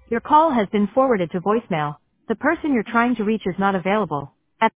Your call has been forwarded to voicemail. The person you're trying to reach is not available.